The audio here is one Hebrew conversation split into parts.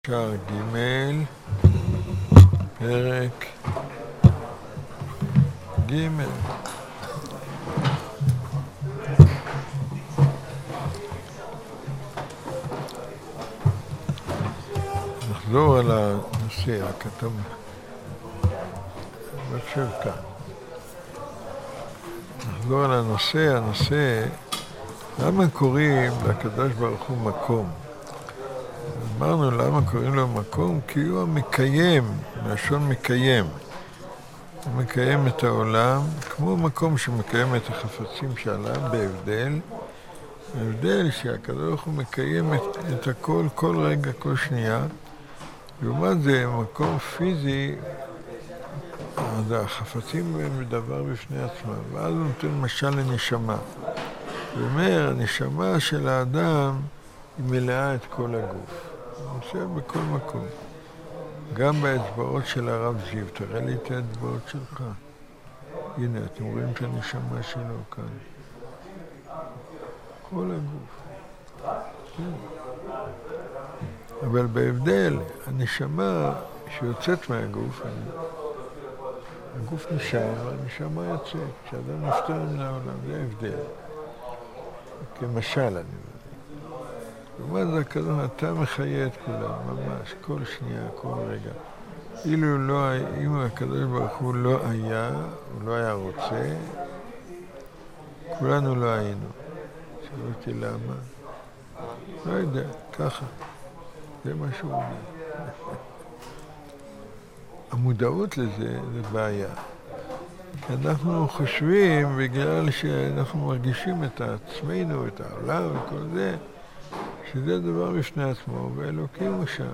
שער ג' פרק ג' נחזור על הנושא הכתוב בקשב כאן. נחזור על הנושא למה קוראים לקדוש ברוך הוא מקום? אמרנו למה קוראים לו מקום? כי הוא המקיים, מלשון מקיים. הוא מקיים את העולם כמו מקום שמקיים את החפצים שעליו בהבדל. ההבדל שהקדוש ברוך הוא מקיים את הכל, כל רגע, כל שנייה. לעומת זה, מקום פיזי, אז החפצים הם דבר בפני עצמם. ואז הוא נותן משל לנשמה. הוא אומר, הנשמה של האדם היא מלאה את כל הגוף. הוא עושה בכל מקום. גם באצבעות של הרב זיו, תראה לי את האצבעות שלך. הנה, אתם רואים את הנשמה שלו כאן. כל הגוף. אבל בהבדל, הנשמה שיוצאת מהגוף, הגוף נשאר, והנשמה יוצאת. כשאדם נפטר מן העולם, זה ההבדל. כמשל, אני אומר. לעומת זה הקדוש, אתה מחיה את כולם, ממש, כל שנייה, כל רגע. אם הקדוש ברוך הוא לא היה, הוא לא היה רוצה, כולנו לא היינו. שאלו אותי למה? לא יודע, ככה. זה מה שהוא אומר. המודעות לזה זה בעיה. כי אנחנו חושבים, בגלל שאנחנו מרגישים את עצמנו, את העולם וכל זה, שזה דבר בפני עצמו, והאלוקים הוא שם.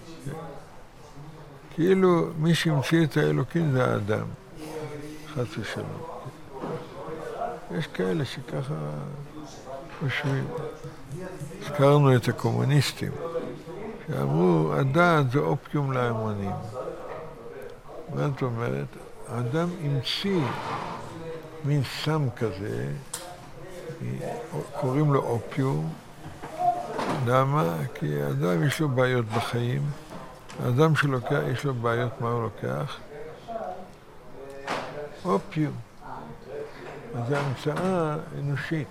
כאילו מי שהמציא את האלוקים זה האדם, חס ושלום. יש כאלה שככה חושבים. הזכרנו את הקומוניסטים, שאמרו, הדעת זה אופיום להמונים. מה זאת אומרת? האדם המציא מין סם כזה, קוראים לו אופיום. למה? כי האדם יש לו בעיות בחיים. האדם שלוקח, יש לו בעיות, מה הוא לוקח? אופיום. אז זו המצאה אנושית.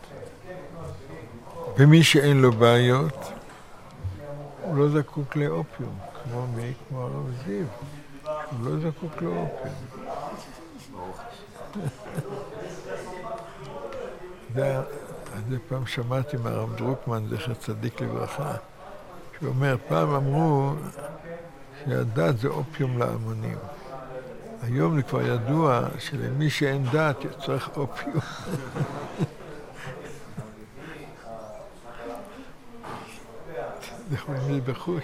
ומי שאין לו בעיות, הוא לא זקוק לאופיום. כמו מי? כמו הרב זיו. הוא לא זקוק לאופיום. זה פעם שמעתי מהרב דרוקמן, זכר צדיק לברכה, שהוא אומר, פעם אמרו שהדת זה אופיום להמונים. היום זה כבר ידוע שלמי שאין דת צריך אופיום. זה חושבים בחוש.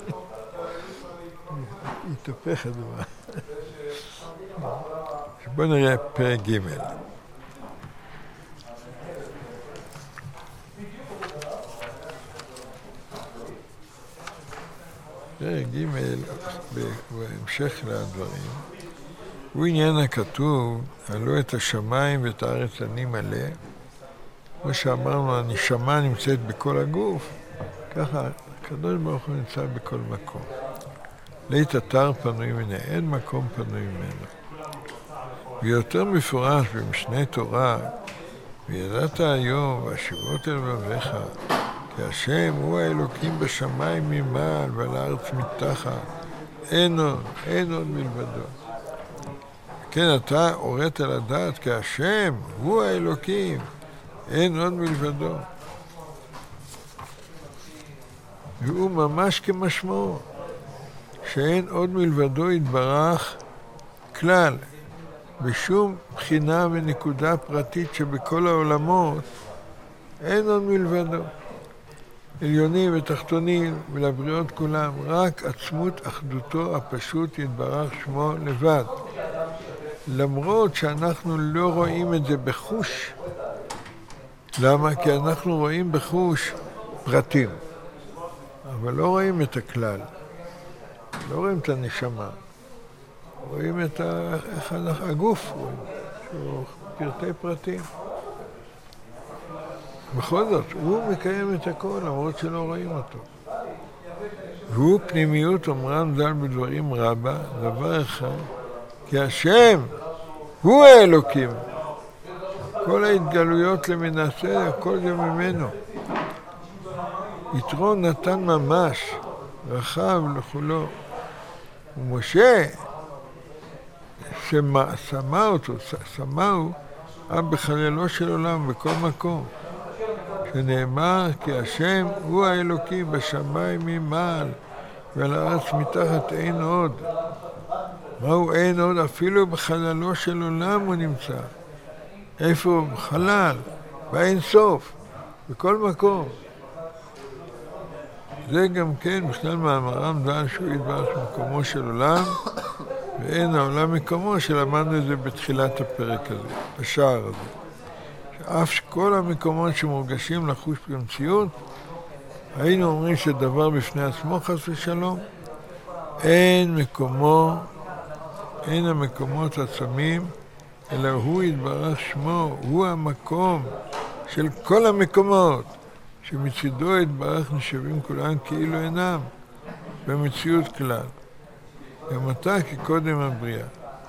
התהפך הדבר. בואו נראה פרק ג'. פרק ג' בהמשך לדברים, הוא עניין הכתוב, עלו את השמיים ואת הארץ אני מלא. כמו שאמרנו, הנשמה נמצאת בכל הגוף, ככה הקדוש ברוך הוא נמצא בכל מקום. לית אתר פנוי ממנו, אין מקום פנוי ממנו. ויותר מפורש במשנה תורה, וידעת היום והשיבות אל לבביך, כי השם הוא האלוקים בשמיים ממעל ועל הארץ מתחת, אין עוד מלבדו. כן, אתה הורית לדעת כי השם הוא האלוקים, אין עוד מלבדו. והוא ממש כמשמעו, שאין עוד מלבדו יתברך כלל, בשום בחינה ונקודה פרטית שבכל העולמות אין עוד מלבדו. עליונים ותחתונים ולבריות כולם, רק עצמות אחדותו הפשוט יתברך שמו לבד. למרות שאנחנו לא רואים את זה בחוש. למה? כי אנחנו רואים בחוש פרטים, אבל לא רואים את הכלל. לא רואים את הנשמה. רואים את הגוף, שהוא פרטי פרטים. בכל זאת, הוא מקיים את הכל, למרות שלא רואים אותו. והוא פנימיות אומרם ז"ל בדברים רבה, דבר אחד, כי השם הוא האלוקים. כל ההתגלויות למנסה, הכל זה ממנו. יתרו נתן ממש, רחב לכולו. ומשה, ששמאו בחללו של עולם בכל מקום. שנאמר כי השם הוא האלוקים בשמיים ממעל ועל הארץ מתחת אין עוד. מהו אין עוד? אפילו בחללו של עולם הוא נמצא. איפה הוא? בחלל, באין סוף, בכל מקום. זה גם כן בכלל מאמרם ז"ל שהוא יתברך מקומו של עולם, ואין העולם מקומו, שלמדנו את זה בתחילת הפרק הזה, בשער הזה. שאף שכל המקומות שמורגשים לחוש במציאות, היינו אומרים שדבר בפני עצמו חס ושלום, אין מקומו, אין המקומות עצמים, אלא הוא יתברך שמו, הוא המקום של כל המקומות, שמצידו יתברך נשבים כולם כאילו אינם, במציאות כלל. גם אתה כקודם הבריאה.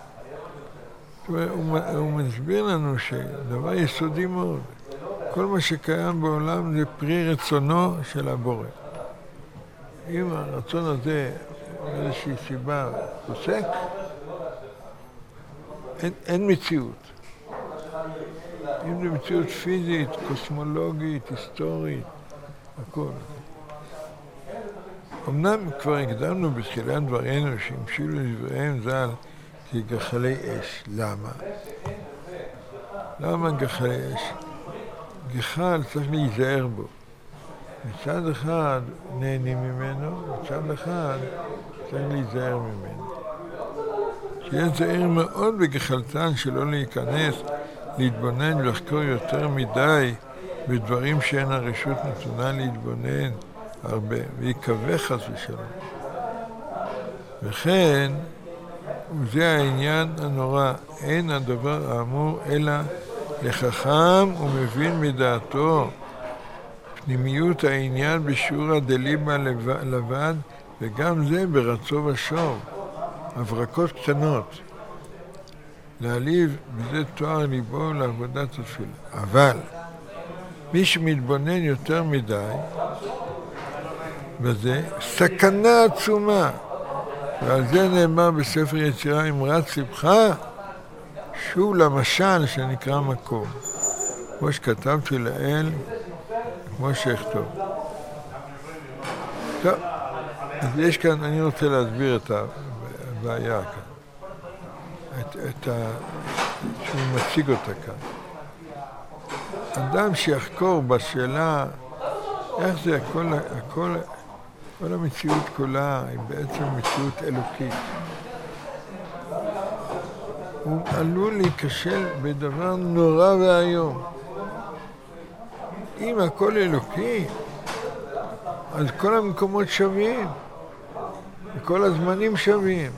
הוא מסביר לנו שדבר יסודי מאוד, כל מה שקיים בעולם זה פרי רצונו של הבורא. אם הרצון הזה, איזושהי סיבה, פוסק, אין מציאות. אם זה מציאות פיזית, קוסמולוגית, היסטורית, הכל. אמנם כבר הקדמנו בתחילת דברינו שהמשילו לדבריהם ז"ל כגחלי אש. למה? למה גחלי אש? גחל צריך להיזהר בו. מצד אחד נהנים ממנו, מצד אחד צריך להיזהר ממנו. שיהיה זהיר מאוד בגחלתן שלא להיכנס, להתבונן ולחקור יותר מדי בדברים שאין הרשות נתונה להתבונן הרבה, ויקווה חס ושלום. וכן, וזה העניין הנורא, אין הדבר האמור אלא לחכם ומבין מדעתו. פנימיות העניין בשיעור הדליבה לבד, וגם זה ברצו ושוב. הברקות קטנות. להעליב בזה תואר ליבו לעבודת התפילה. אבל מי שמתבונן יותר מדי, וזה סכנה עצומה. ועל זה נאמר בספר יצירה, אם רץ לבך, שוב למשל שנקרא מקום. כמו שכתבתי לאל, כמו שאכתוב. טוב, אז יש כאן, אני רוצה להסביר את הבעיה כאן. שהוא מציג אותה כאן. אדם שיחקור בשאלה איך זה כל המציאות כולה היא בעצם מציאות אלוקית. הוא עלול להיכשל בדבר נורא והיום. אם הכל אלוקי, אז כל המקומות שווים, וכל הזמנים שווים.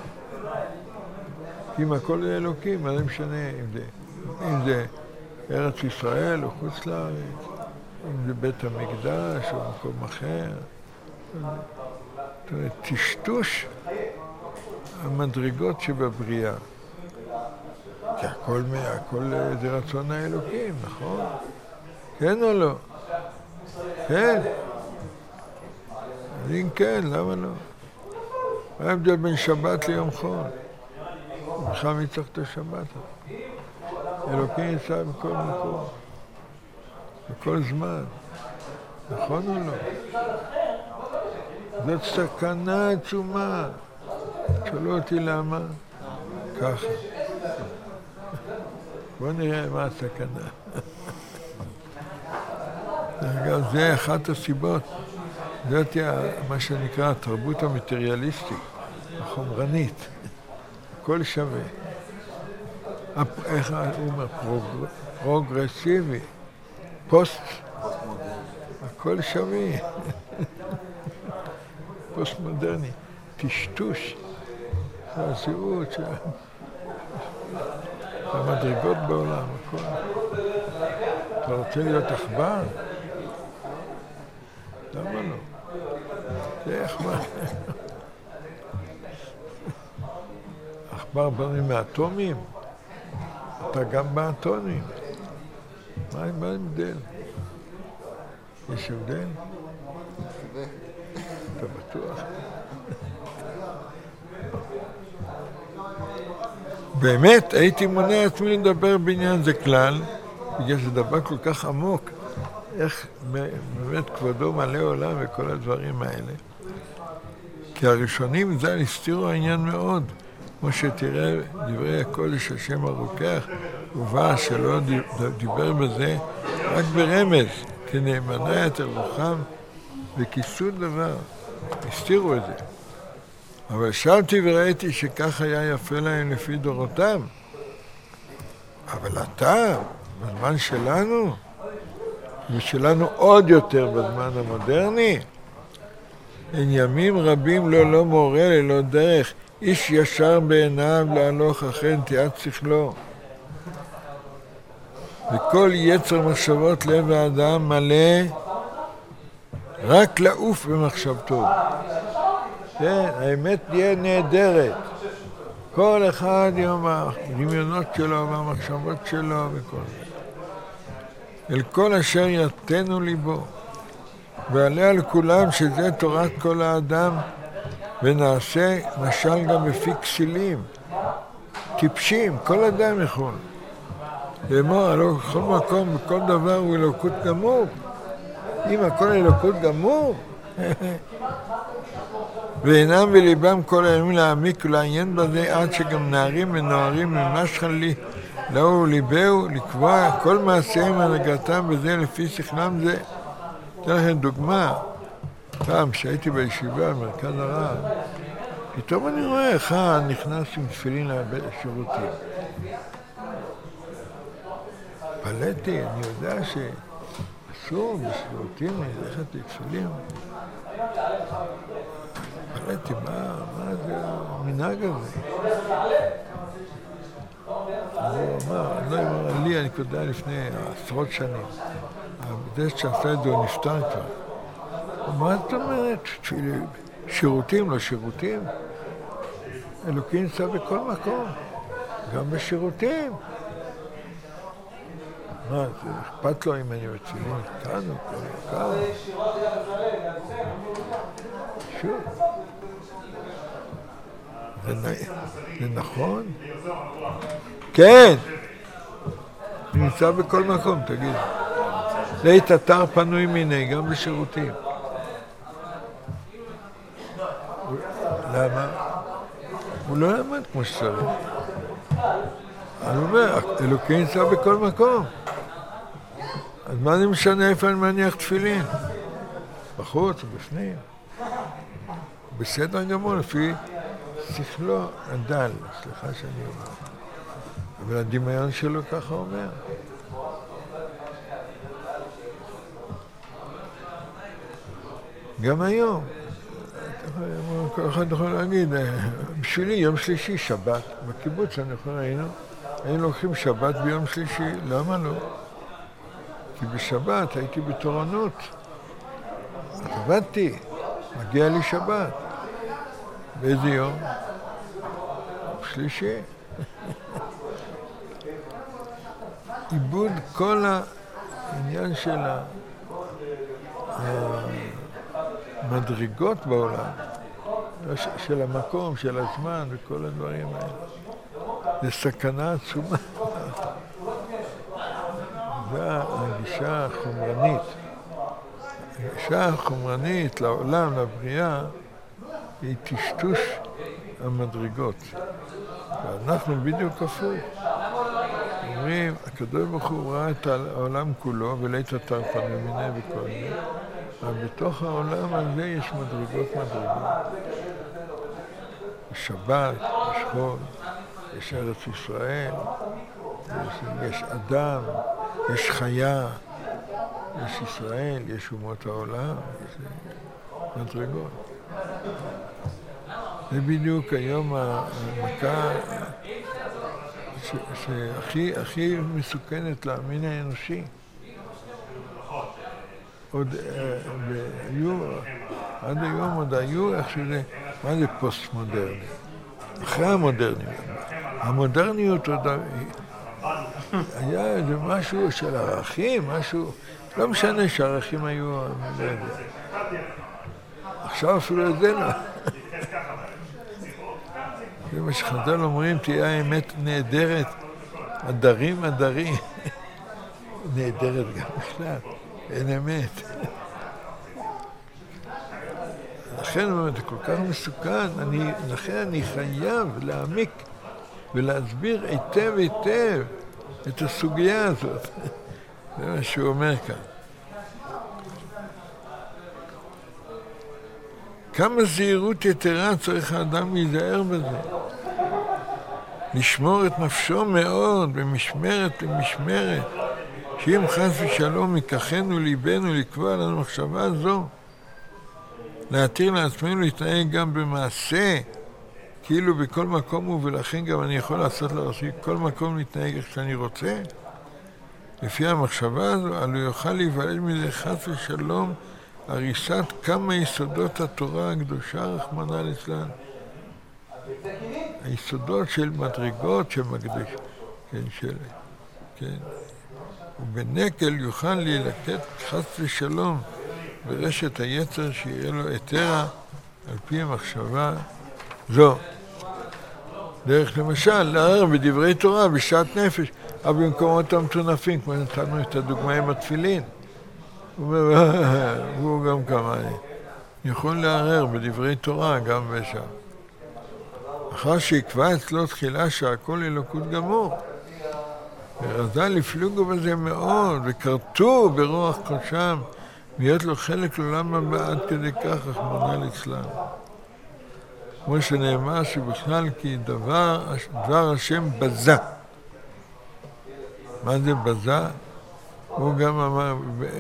אם הכל זה אלוקים, מה זה משנה אם זה ארץ ישראל או חוץ לארץ, אם זה בית המקדש או מקום אחר. זאת אומרת, טשטוש המדרגות שבבריאה. כי הכל זה רצון האלוקים, נכון? כן או לא? כן. אז אם כן, למה לא? מה ההבדל בין שבת ליום חול? בכלל מי צריך את השבת? אלוקים נמצא בכל מקום, בכל זמן. נכון או לא? זאת סכנה עצומה. שאלו אותי למה? ככה. בואו נראה מה הסכנה. אגב, זה אחת הסיבות. זאת מה שנקרא התרבות המטריאליסטית, החומרנית. הכל שווה. איך הוא אומר? פרוגרסיבי. פוסט. הכל שווה. פוסט מודרני. טשטוש. זה הזהות של המדרגות בעולם. הכל. אתה רוצה להיות עכבר? למה לא? זה עכבר. עכבר בנוי מאטומים, אתה גם באטומים. מה ההבדל? יש הבדל? אתה בטוח? באמת, הייתי מונע עצמי לדבר בעניין זה כלל, בגלל שזה דבר כל כך עמוק, איך באמת כבודו מלא עולם וכל הדברים האלה. כי הראשונים זה הסתירו העניין מאוד, כמו שתראה דברי הקודש השם הרוקח, ובא שלא דיבר בזה רק ברמז, כנאמנה את רוחם וכיסו דבר, הסתירו את זה. אבל שבתי וראיתי שכך היה יפה להם לפי דורותם. אבל אתה, בזמן שלנו, ושלנו עוד יותר בזמן המודרני, אין ימים רבים לא מורה ללא דרך, איש ישר בעיניו להלוך אכן תיאת שכלו. וכל יצר מחשבות לב האדם מלא רק לעוף במחשבתו. כן, האמת תהיה נהדרת. כל אחד עם הדמיונות שלו והמחשבות שלו וכל זה. אל כל אשר יתנו ליבו. ועליה על כולם שזה תורת כל האדם, ונעשה משל גם בפי כסילים. טיפשים, כל אדם יכול. לאמור, הלא בכל מקום, בכל דבר הוא אלוקות גמור. אם הכל אלוקות גמור, ואינם בליבם כל הימים להעמיק ולעיין בזה עד שגם נערים ונוערים ממשכן לי לאו ליבהו לקבוע כל מעשיהם הנהגתם בזה לפי שכלם זה. אתן לכם דוגמה, פעם שהייתי בישיבה במרכז הרב, פתאום אני רואה אחד נכנס עם תפילין לשירותים. פלאתי, אני יודע שאסור בשירותים ללכת לתפילין. פלאתי, מה זה המנהג הזה? הוא אמר, לא אמר לי, אני יודע לפני עשרות שנים. הבדש שעשה את זה הוא נפטר כבר. מה זאת אומרת? שירותים, לא שירותים? אלוקים נמצא בכל מקום, גם בשירותים. מה, זה אכפת לו אם אני מצילים איתנו, כל כך. שוב. זה נכון? כן. נמצא בכל מקום, תגיד. לית אתר פנוי מיני, גם בשירותים. למה? הוא לא למד כמו שצריך. אני אומר, אלוקים נמצא בכל מקום. אז מה זה משנה איפה אני מניח תפילין? בחוץ או בפנים? בסדר גמור, לפי שכלו הדל, סליחה שאני אומר. אבל הדמיון שלו ככה אומר. גם היום, כל אחד יכול להגיד, בשבילי יום שלישי, שבת, בקיבוץ אנחנו היינו לוקחים שבת ביום שלישי, למה לא? כי בשבת הייתי בתורנות, עבדתי, מגיע לי שבת. באיזה יום? שלישי. איבוד כל העניין של המדרגות בעולם, של המקום, של הזמן וכל הדברים האלה. זה סכנה עצומה. זה הגישה החומרנית. הגישה החומרנית לעולם, לבריאה, היא טשטוש המדרגות. ואנחנו בדיוק הפוך. אומרים, הקדוש ברוך הוא ראה את העולם כולו ולית אתר פנוי מיני וכל זה. אבל בתוך העולם הזה יש מדרגות. יש שבת, יש חול, יש ארץ ישראל, יש אדם, יש חיה, יש ישראל, יש אומות העולם, יש מדרגות. זה בדיוק היום המכה שהכי מסוכנת למין האנושי. עוד היו עד היום עוד היו איך שזה, מה זה פוסט-מודרני? אחרי המודרניות. המודרניות עוד היה איזה משהו של ערכים, משהו, לא משנה שהערכים היו, עכשיו אפילו את זה לא. זה מה שחז"ל אומרים, תהיה האמת נהדרת, הדרים. נהדרת גם בכלל, אין אמת. לכן זה כל כך מסוכן, לכן אני חייב להעמיק ולהסביר היטב את הסוגיה הזאת. זה מה שהוא אומר כאן. כמה זהירות יתרה צריך האדם להיזהר בזה. לשמור את נפשו מאוד, במשמרת למשמרת. שאם חס ושלום ייקחנו ליבנו לקבוע לנו מחשבה זו, להתיר לעצמנו להתנהג גם במעשה, כאילו בכל מקום הוא, ולכן גם אני יכול לעשות לראשי כל מקום להתנהג איך שאני רוצה. לפי המחשבה הזו, הוא יוכל להיוולד מזה חס ושלום הריסת כמה יסודות התורה הקדושה, רחמנא ליצלן. היסודות של מדרגות שמקדש, כן. ובנקל יוכל להילקט חס ושלום ברשת היצר שיהיה לו היתרה על פי המחשבה זו. דרך למשל, לערער בדברי תורה בשעת נפש, אבל במקומות המטונפים, כמו נתנו את הדוגמה עם התפילין. הוא גם כמוני. יכול לערער בדברי תורה גם בשם. אחר שיקבע אצלו תחילה שהכל אלוקות גמור. ורז"ל הפלוגו בזה מאוד, וקרתו ברוח קודשם, להיות לו חלק לעולם הבא עד כדי כך, רחמנא ליצלן. כמו שנאמר שבכלל כי דבר השם בזה. מה זה בזה? הוא גם אמר,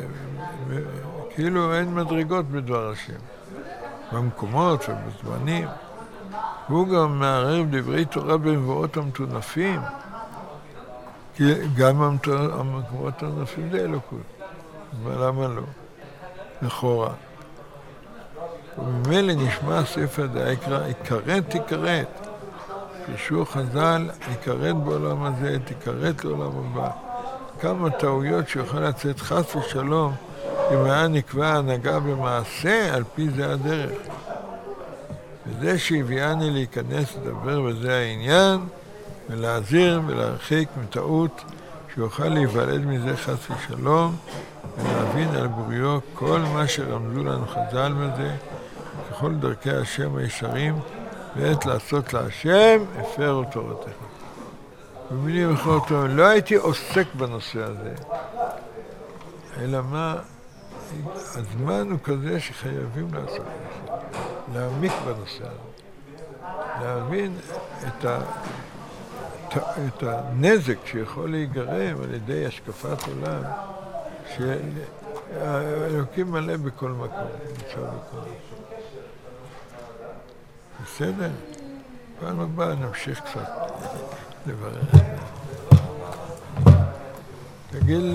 כאילו אין מדרגות בדבר השם. במקומות ובזמנים. והוא גם מערער דברי תורה במבואות המטונפים. כי גם המקומות המטונפים זה אלוקות. אבל למה לא? לכאורה. וממילא נשמע ספר דאיקרא, יכרת תכרת. פירשו חז"ל, יכרת בעולם הזה, תכרת לעולם הבא. כמה טעויות שיוכל לצאת חס ושלום, אם היה נקבע הנהגה במעשה, על פי זה הדרך. וזה שהביאני להיכנס לדבר בזה העניין, ולהזהיר ולהרחיק מטעות, שיוכל להיוולד מזה חס ושלום, ולהבין על בוריו כל מה שרמזו לנו חז"ל בזה, ככל דרכי השם הישרים, ועת לעשות להשם, הפרו תורתך. במילים אחרות, לא הייתי עוסק בנושא הזה, אלא מה, הזמן הוא כזה שחייבים לעשות את זה, להעמיק בנושא הזה, להבין את הנזק שיכול להיגרם על ידי השקפת עולם, שהאלוקים מלא בכל מקום, נמצא בכל מקום. בסדר? פעם הבאה נמשיך קצת לברר. תגיד